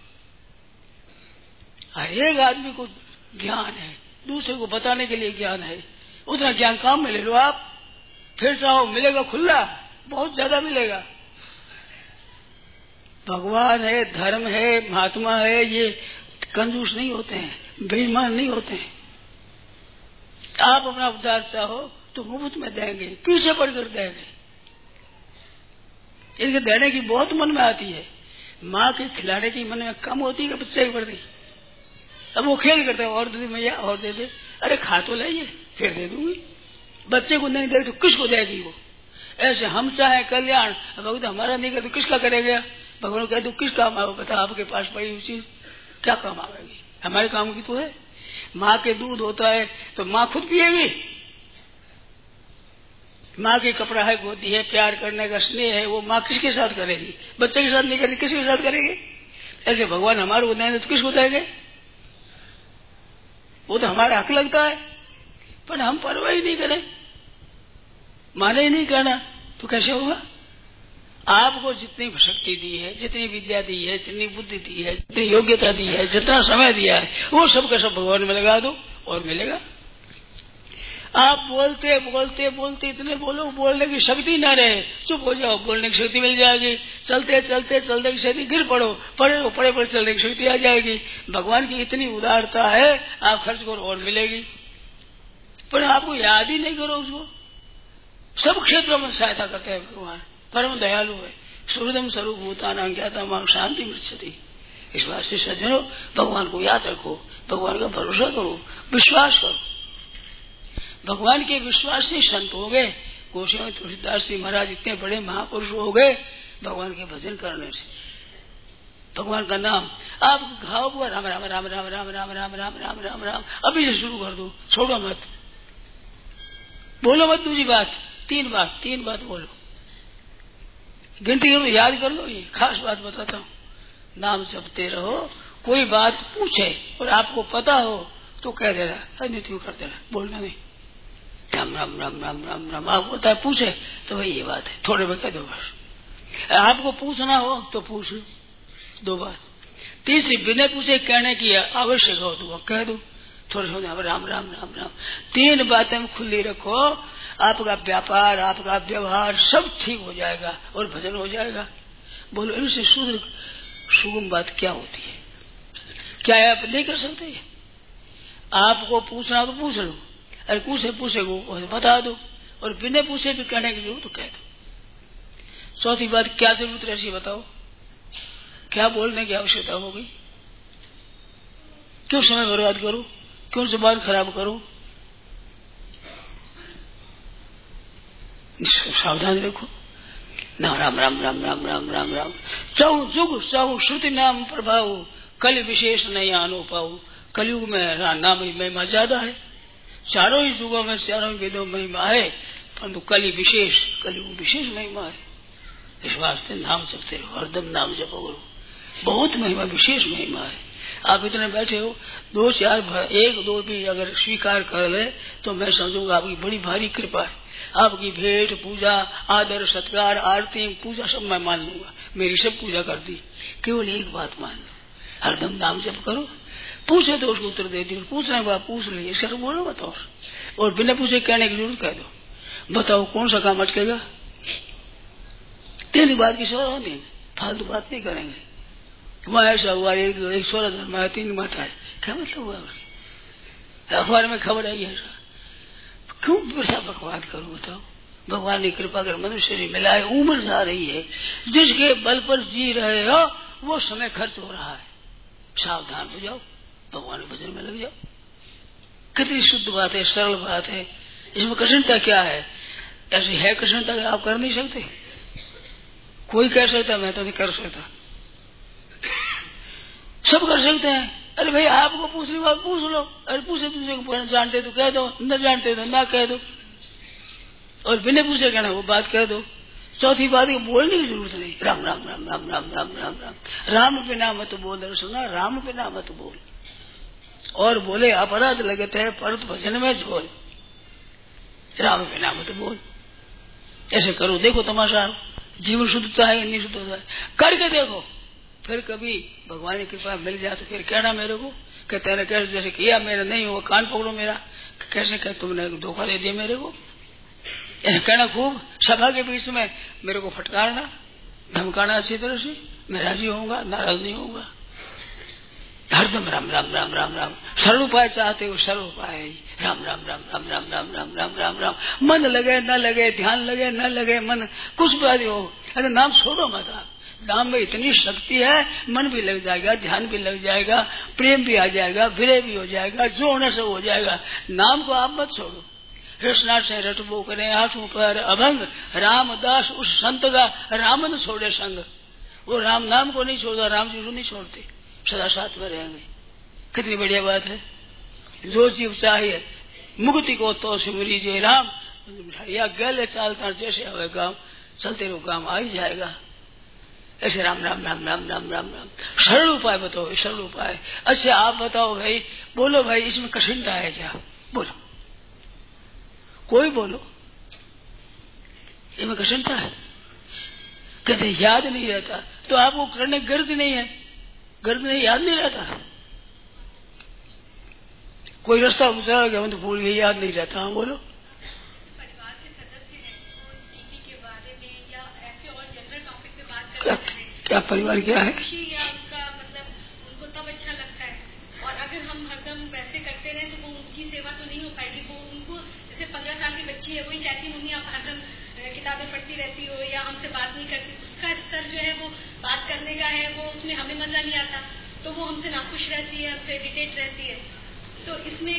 हर एक आदमी को ज्ञान है, दूसरे को बताने के लिए ज्ञान है, उतना ज्ञान काम में ले लो आप। फिर चाहो मिलेगा खुला, बहुत ज्यादा मिलेगा। भगवान है, धर्म है, महात्मा है, ये कंजूस नहीं होते हैं, बेईमान नहीं होते हैं। आप अपना उद्धार चाहो तो मुफ्त में देंगे, पीछे पड़कर देंगे। इनके देने की बहुत मन में आती है, माँ के खिलाने की मन में कम होती है बच्चे की प्रति। अब वो खेल करते हैं, और दे दे मैया, और दे दे, अरे खा तो लाइए फिर दे दूंगी। बच्चे को नहीं दे तो किसको देगी वो? ऐसे हम चाहे कल्याण, भगवान हमारा नहीं करे तो किसका करेगा? भगवान कहे तो किस काम आओ? बता, आपके पास पड़ी हुई चीज क्या काम आएगी? हमारे काम की तो है। माँ के दूध होता है तो माँ खुद पिएगी। माँ के कपड़ा है, गोदी है, प्यार करने का स्नेह है, वो माँ किसके साथ करेगी? बच्चे के साथ नहीं करेगी, किसके साथ करेगी? ऐसे भगवान हमारे को देंगे तो किसको देंगे? वो तो हमारा हक लगता है, पर हम परवाह ही नहीं करें, माने ही नहीं कहना, तो कैसे होगा? आपको जितनी शक्ति दी है, जितनी विद्या दी है, जितनी बुद्धि दी है, जितनी योग्यता दी है, जितना समय दिया है, वो सब का सब भगवान में लगा दो और मिलेगा। आप बोलते बोलते बोलते इतने बोलो, बोलने की शक्ति ना रहे, चुप हो जाओ, बोलने की शक्ति मिल जाएगी। चलते चलते चलने की शक्ति, गिर पड़ो, पड़े पड़े पड़े चलने की शक्ति आ जाएगी। भगवान की इतनी उदारता है, आप खर्च करो और मिलेगी। पर आपको याद ही नहीं करो उसको। सब क्षेत्रों में सहायता करते हैं भगवान, परम दयालु है। सुहृदम स्वरूप भूतानां ज्ञाता मां शांति मृच्छति। इस बात से सज्जनों, भगवान को याद रखो, भगवान का भरोसा करो, विश्वास करो। भगवान के विश्वास से संत हो गए। गोस्वामी तुलसीदास जी महाराज इतने बड़े महापुरुष हो गए भगवान के भजन करने से। भगवान का नाम आप घाव हुआ, राम राम राम राम राम राम राम राम राम राम राम, अभी से शुरू कर दो, छोड़ो मत, बोलो मत दूसरी बात, तीन बात बोलो, गिनती करो, याद कर लो। ये खास बात बताता हूँ, नाम जपते रहो। कोई बात पूछे और आपको पता हो तो कह देना, अन्य कर देना, बोलना नहीं। राम राम राम राम राम राम आपको होता है, पूछे तो भाई ये बात है, थोड़े में कह दो बस। आपको पूछना हो तो पूछ लो, दो बात। तीसरी बिना पूछे कहने की आवश्यक हो तो कह दो, थोड़े थोड़े राम राम राम राम। तीन बातें खुली रखो, आपका व्यापार, आपका व्यवहार सब ठीक हो जाएगा और भजन हो जाएगा। बोलो, इनसे शुद्ध सुगम बात क्या होती है? क्या आप नहीं कर सकते? आपको पूछना तो पूछ लो, अरे पूछे को बता दो, और बिना पूछे भी कहने की जरूरत तो कह दो। चौथी बात, क्या जरूरत है ऐसी बताओ, क्या बोलने की आवश्यकता होगी? क्यों समय बर्बाद करो, क्यों जुबान खराब करो? सावधान रखो। ना राम राम राम राम राम राम राम, चाहू जुग चाहू श्रुति नाम प्रभाव, कल विशेष नहीं आनो पाऊ। कलयुग में नाम की महिमा ज्यादा है, चारों ही युगों में चारों वेदों में महिमा है, परंतु कलयुग विशेष महिमा है। इस वास्ते नाम जपते रहो, हरदम नाम जपो करो, बहुत महिमा, विशेष महिमा है। आप इतने बैठे हो, दो चार एक दो भी अगर स्वीकार कर ले तो मैं समझूंगा आपकी बड़ी भारी कृपा है। आपकी भेंट, पूजा, आदर, सत्कार, आरती, पूजा सब मैं मान लूंगा, मेरी सब पूजा कर दी। केवल एक बात मान लो, हरदम नाम जप करो। पूछे तो उसको उत्तर दे दियो, पूछने के बाद पूछ लीजिए, इसका बोलो बताओ, और बिना पूछे कहने की जरूरत कह दो। बताओ कौन सा काम अटकेगा? तीन बात की सवाल होती है, फालतू बात नहीं करेंगे। वहाँ ऐसा हुआ, एक स्वर धर्म है, तीन माता है, क्या मतलब हुआ? अखबार में खबर आई है, क्यों ऐसा बकवाद करो? बताओ, भगवान की कृपा कर मनुष्य से मिला है, उम्र जा रही है, जिसके बल पर जी रहे हो वो समय खर्च हो रहा है। सावधान हो जाओ, भगवान के भजन में लग जाओ। कितनी शुद्ध बात है, सरल बात है, इसमें कठिनता क्या है? ऐसी है कठिनता आप कर नहीं सकते? कोई कर सकता, मैं तो नहीं कर सकता, सब कर सकते हैं। अरे भाई आपको पूछने बात पूछ लो, अरे पूछे दूसरे को जानते तो कह दो, न जानते तो ना कह दो, और बिना पूछे कहना वो बात कह दो। चौथी बात बोलने की जरूरत नहीं, राम राम राम राम राम राम राम राम, राम बिना मत बोल, सुना, राम बिना मत बोल। और बोले अपराध लगते है परत भजन में झोल, राम बिना मत बोल। ऐसे करो, देखो तमाशा, जीवन शुद्धता है नहीं शुद्ध होता है, करके देखो, फिर कभी भगवान की कृपा मिल जाए तो फिर कहना मेरे को कि तेने कैसे जैसे किया, मेरा नहीं हुआ, कान पकड़ो मेरा, कैसे कह तुमने धोखा दे दिया मेरे को, ऐसे कहना खूब, सभा के बीच में मेरे को फटकारना, धमकाना अच्छी तरह से, मैं राजी होऊंगा, नाराज नहीं होऊंगा। हरदम राम राम राम राम राम। सरल उपाय चाहते हो, सरल उपाय राम राम राम राम राम राम राम राम राम राम। मन लगे न लगे, ध्यान लगे न लगे, मन कुछ भी हो, अरे नाम छोड़ो मत। आप नाम में इतनी शक्ति है, मन भी लग जाएगा, ध्यान भी लग जाएगा, प्रेम भी आ जाएगा, विरह भी हो जाएगा, जो होने से हो जाएगा। नाम को आप मत छोड़ो। रसना से रटबो करे आठों पर अभंग, रामदास उस संत का राम न छोड़े संग। वो राम नाम को नहीं छोड़ता, राम जी को नहीं छोड़ते, सदा साथ में रहेंगे। कितनी बढ़िया बात है। जो जीव चाहिए मुक्ति को तो सिमरी जय राम, या गले चालता जैसे हवे गाँव, चलते रहो काम आ ही जाएगा। ऐसे राम राम राम राम राम राम राम। सरल उपाय बताओ, सरल उपाय। अच्छा आप बताओ भाई, बोलो भाई इसमें कठिनता है क्या? बोलो, कोई बोलो, इसमें कठिनता है? कहते याद नहीं रहता, तो आपको करने गर्द नहीं है, गर्द नहीं, याद नहीं रहता। कोई रास्ता गुजरा गया तो भूल गई, याद नहीं रहता। हाँ बोलो। परिवार के सदस्य हैं वो टीवी के बारे में या ऐसे और जनरल टॉपिक पे बात करते हैं, क्या परिवार क्या है? खुशी या उनका मतलब उनको तब अच्छा लगता है। और अगर हम हरदम वैसे करते रहे तो वो उनकी सेवा तो नहीं हो पाएगी। वो उनको जैसे 15 साल की बच्ची है, वही चाहती मम्मी आप हरदम किताबें पढ़ती रहती हो या हमसे बात नहीं करती। उसका स्तर जो है वो बात करने का है, वो उसमें हमें मजा नहीं आता, तो वो हमसे नाखुश रहती है, हमसे इरिटेट रहती है। तो इसमें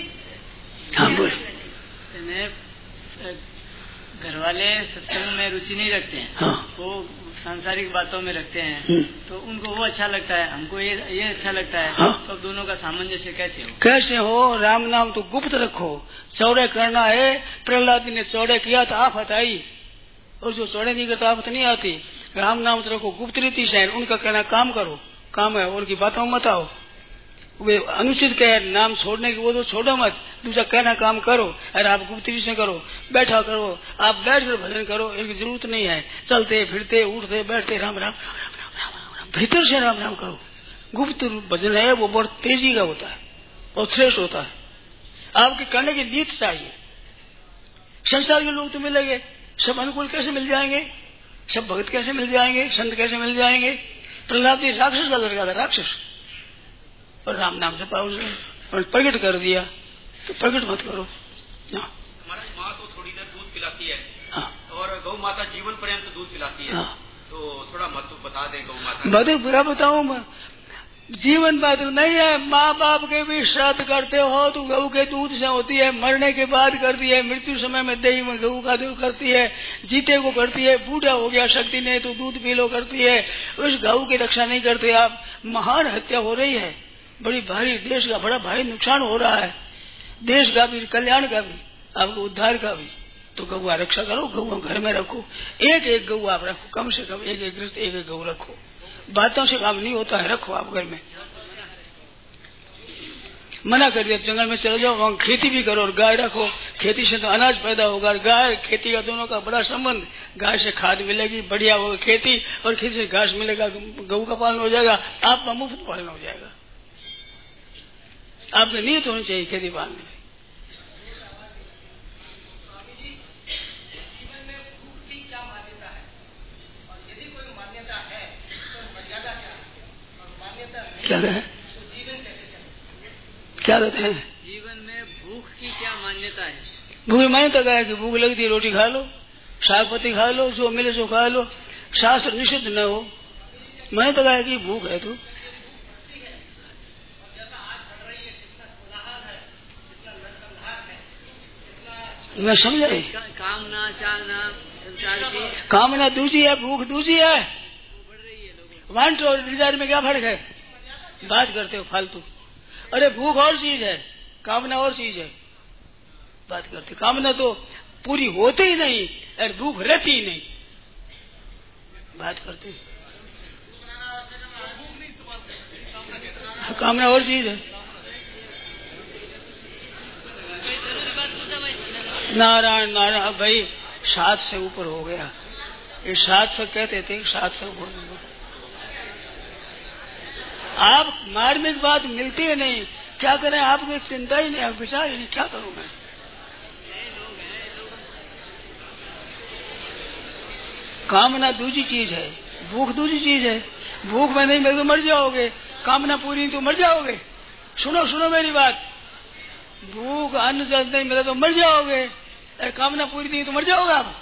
घर वाले सत्संग में रुचि नहीं रखते हैं। हाँ। वो सांसारिक बातों में रखते हैं, तो उनको वो अच्छा लगता है, हमको ये अच्छा लगता है। हाँ। तो दोनों का सामंजस्य कैसे हो? कैसे हो? राम नाम तो गुप्त रखो, चौड़े करना है। प्रहलाद ने चौड़े किया तो आफत आई, और जो चौड़े नहीं करता आफत नहीं आती। राम नाम तो रखो गुप्त रीति से, उनका कहना काम करो, काम है, उनकी बातों मत आओ। वे अनुचित कहे नाम छोड़ने की, वो तो छोड़ो मत, दूसरा कहना काम करो। अरे आप गुप्त रीति से करो, बैठा करो, आप बैठ कर भजन करो, इसकी जरूरत नहीं है। चलते फिरते उठते बैठते राम राम राम राम राम राम, भीतर से राम राम करो। गुप्त भजन है वो बहुत तेजी का होता है और श्रेष्ठ होता है। आपके करने की नीति चाहिए। संसार के लोग तो मिलेंगे, सब अनुकूल कैसे मिल जाएंगे, सब भगत कैसे मिल जाएंगे, संत कैसे मिल जाएंगे। प्रहलाद भी राक्षस का लड़का था, राक्षस, और राम नाम से पाओ और प्रकट कर दिया, तो प्रकट मत करो। हमारी माँ तो थोड़ी देर दूध पिलाती है। हाँ। और गौ माता जीवन पर्यंत दूध पिलाती है। हाँ। तो थोड़ा महत्व बता दें गौ माता। बदल बुरा बताऊं मैं, जीवन बात नहीं है। माँ बाप के भी श्राद्ध करते हो तो गऊ के दूध से होती है, मरने के बाद करती है, मृत्यु समय में दही में गऊ का दूध करती है, जीते को करती है, बूढ़ा हो गया शक्ति नहीं तो दूध पी लो करती है। उस गऊ की रक्षा नहीं करते आप। महान हत्या हो रही है, बड़ी भारी, देश का बड़ा भारी नुकसान हो रहा है, देश का भी, कल्याण का भी, आपको उद्धार का भी। तो गऊ रक्षा करो, गऊ घर में रखो, एक एक गऊ आप रखो, कम से कम एक एक गृहस्थ एक एक गऊ रखो। बातों से काम नहीं होता है, रखो आप घर में। मना कर दिया जंगल में चले जाओ, वहाँ खेती भी करो और गाय रखो, खेती से तो अनाज पैदा होगा। गाय खेती का दोनों का बड़ा संबंध, गाय से खाद मिलेगी, बढ़िया होगा खेती, और खेती से घास मिलेगा, गऊ का पालन हो जाएगा, आपका मुफ्त पालन हो जाएगा। आपकी नीयत होनी चाहिए खेती पालन में। क्या है? क्या कहते हैं? जीवन में भूख की क्या मान्यता है? भूख मान्यता क्या है कि भूख लगती है रोटी खा लो, साग पत्ती खा लो, जो मिले सो खा लो, शास्त्र निषिद्ध न हो। मान्यता क्या है कि भूख है तो मैं समझ रही। कामना चाहना संसार की, कामना दूसरी है, भूख दूसरी है। वांट और डिजायर में क्या फर्क है? बात करते हो फालतू। अरे भूख और चीज है, कामना और चीज है। बात करते, कामना तो पूरी होती ही नहीं और भूख रहती ही नहीं। बात करते, कामना और चीज है। नारायण नारायण भाई, 7 से ऊपर हो गया। ये 7 से कहते थे, 7 से ऊपर। आप मार्मिक बात मिलती है नहीं, क्या करें? आपको एक चिंता ही नहीं, आप विचार ही नहीं, क्या करूं मैं? कामना दूसरी चीज है, भूख दूसरी चीज है। भूख में नहीं मिले तो मर जाओगे, कामना पूरी तो मर जाओगे। सुनो सुनो मेरी बात, भूख अन्न जल नहीं मिले तो मर जाओगे, अरे कामना पूरी नहीं तो मर जाओगे आप।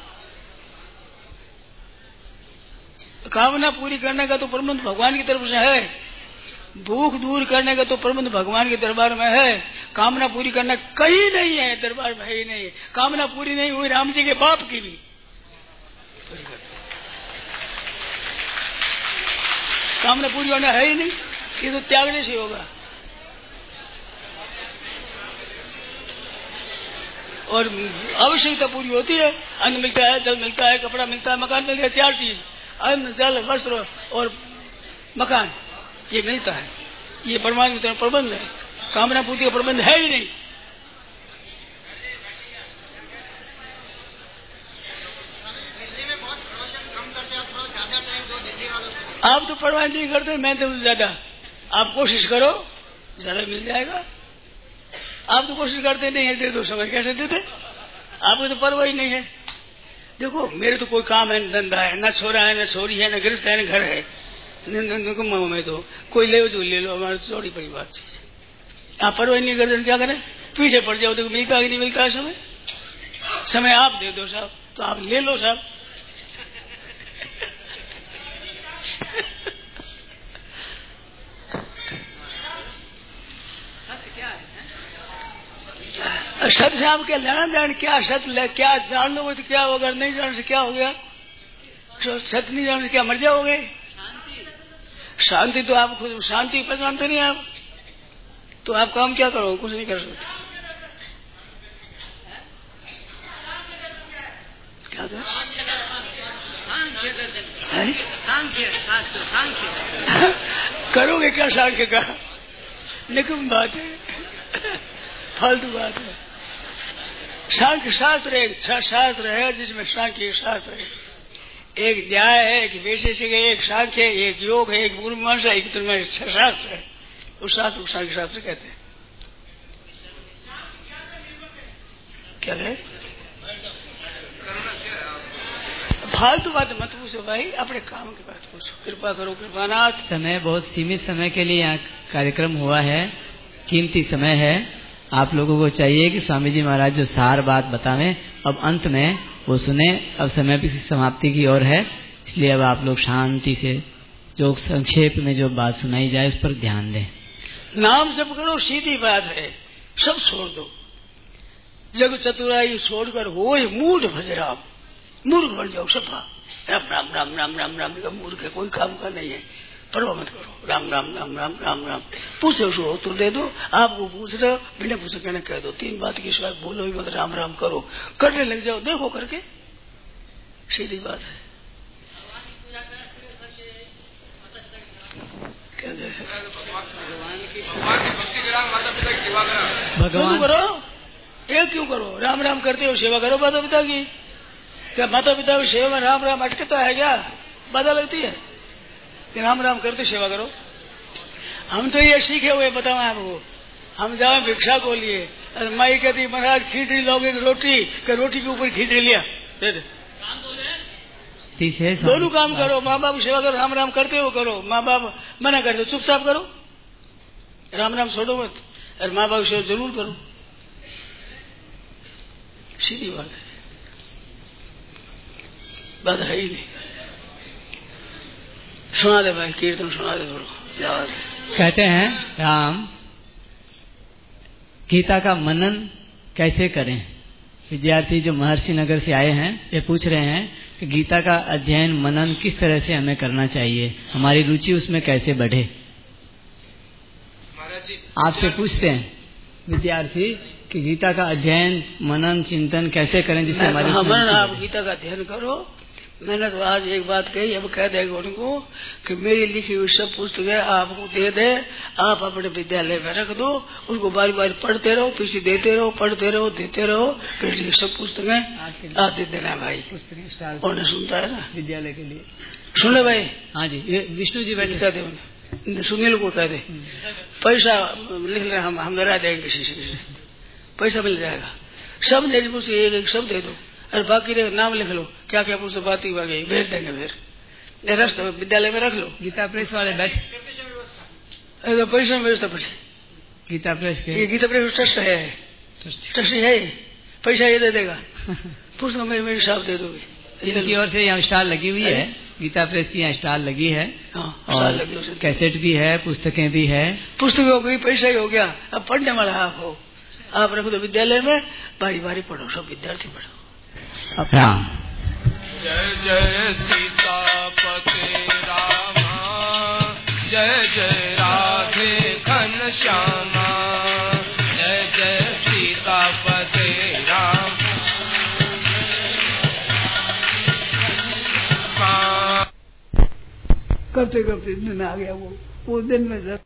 कामना पूरी करने का तो प्रबंध भगवान की तरफ से है, भूख दूर करने का तो प्रबंध भगवान के दरबार में है, कामना पूरी करना कहीं नहीं है, दरबार में है ही नहीं। कामना पूरी नहीं हुई राम जी के बाप की भी, कामना पूरी होना है ही नहीं, ये तो त्यागने से होगा। और आवश्यकता पूरी होती है, अन्न मिलता है, जल मिलता है, कपड़ा मिलता है, मकान मिलता है, 4 चीज, अन्न जल वस्त्र और मकान, ये मिलता है। ये परमात्मा की तरफ प्रबंध है, कामना पूर्ति का प्रबंध है ही नहीं। आप तो परवाह नहीं करते, मैं तो ज्यादा। आप कोशिश करो, ज्यादा मिल जाएगा। आप तो कोशिश करते नहीं है, दे दो समय, कैसे देते? आपको तो परवाह ही नहीं है। देखो मेरे तो कोई काम है, धंधा है, न छोरा है, न छोरी है, न गृहस्थ है, न घर है, में तो कोई ले जो ले लो, हमारे चौड़ी परिवार चीज। आप परवाह नहीं करते, क्या करें? पीछे पड़ जाओ, देखो मिलता कि नहीं मिलता है समय। समय आप दे दो साहब, तो आप ले लो साहब। सत से आप क्या लेना देना? क्या सत क्या जान लो तो क्या होगा, नहीं जान से क्या हो गया? सत नहीं जान से क्या मर जाओगे? शांति तो आप खुद शांति पहचानते नहीं आप, तो आप काम क्या करो? कुछ नहीं कर सकते। क्या करोगे क्या? सांख्य का निकुम बात है, फालतू बात है। सांख्य शास्त्र एक शास्त्र है जिसमें सांख्य शास्त्र है, एक न्याय है, एक वैशेषिक है, एक सांख्य है, एक योग है, एक पूर्व मीमांसा है, एक शास्त्र है। उस शास्त्र को सांख्य शास्त्र कहते हैं। क्या है? फालतू बात मत पूछो भाई, अपने काम की बात पूछो। कृपा करो कृपानाथ। समय बहुत सीमित समय के लिए यहाँ कार्यक्रम हुआ है, कीमती समय है। आप लोगों को चाहिए कि स्वामी जी महाराज जो सार बात बतावें, अब अंत में वो सुने। अब समय की समाप्ति की ओर है, इसलिए अब आप लोग शांति से जो संक्षेप में जो बात सुनाई जाए उस पर ध्यान दें। नाम जप करो, सीधी बात है, सब छोड़ दो। जग चतुराई छोड़कर हो मूढ़ भज राम, मूर्ख बन जाओ सब। राम राम राम राम राम राम का मूर्ख है, कोई काम का नहीं है। परवाह मत करो, राम राम राम राम राम राम। पूछे उसको तो दे दो, आपको पूछ रहे हो बिना पूछे कहने कह दो। 3 बात की सिवाय बोलो ही मत, राम राम करो, करने लग जाओ, देखो करके, सीधी बात है। भगवान करो, एक क्यों करो? राम राम करते हो, सेवा करो माता पिता की। क्या माता पिता की सेवा में राम राम अटकता है क्या? बाधा लगती है? राम राम करते सेवा करो। हम तो ये सीखे हुए बताओ आपको। हम जाए भिक्षा को लिए, अरे माई कहती महाराज खिचड़ी लोगे रोटी, के रोटी के ऊपर खिचड़ी लिया दे दे। दोनों काम करो, माँ बाप सेवा करो, राम राम करते हो करो। माँ बाप मना कर दो, चुपचाप करो, राम राम छोड़ो मत, और माँ बाप सेवा जरूर करो। सीधी बात है, बात है ही नहीं। सुना दे भाई, कीर्तन सुना दे। बोलो। कहते हैं राम, गीता का मनन कैसे करें? विद्यार्थी जो महर्षि नगर से आए हैं ये पूछ रहे हैं कि गीता का अध्ययन मनन किस तरह से हमें करना चाहिए, हमारी रुचि उसमें कैसे बढ़े। आपसे पूछते हैं विद्यार्थी कि गीता का अध्ययन मनन चिंतन कैसे करें जिससे हमारी मनन। आप गीता का अध्ययन करो। मैंने तो आज एक बात कही, अब कह देगा उनको कि मेरी लिखी हुई सब पुस्तकें आपको दे दे, आप अपने विद्यालय में रख दो, उसको बारी बारी पढ़ते रहो, पीछे देते रहो, पढ़ते रहो, देते रहो। फिर सब पुस्तकें आप दे देना भाई। और सुनता है ना विद्यालय के लिए, सुन ले भाई। हाँ जी, विष्णु जी बैठे कहते उन्हें, सुनील को कह दे पैसा लिख ले, हम लड़ा देंगे किसी से, पैसा मिल जाएगा। सब मेरी पुस्तक एक एक सब दे दो, अरे बाकी नाम लिख लो, क्या क्या पुस्तक बात ही बाकी भेज देंगे। फिर रख दो, विद्यालय में रख लो। गीता प्रेस वाले बैठ तो पैसा व्यवस्था पड़े। गीता प्रेस के ये गीता प्रेस ट्रस्ट है, ट्रस्टी है, पैसा ये दे देगा। पुस्तक मेरे हिसाब दे दोगे। इनकी ओर से यहाँ स्टॉल लगी हुई है, गीता प्रेस की यहाँ स्टॉल लगी है। और कैसेट भी है, पुस्तकें भी है। पुस्तक हो गई, पैसा ही हो गया। अब पढ़ने वाला आप हो, आप रखो तो विद्यालय में बारी बारी पढ़ो, सब विद्यार्थी पढ़ो। राम जय जय सीतापति रामा, जय जय राधे घनश्यामा, जय जय सीतापति राम। करते करते दिन आ गया वो दिन में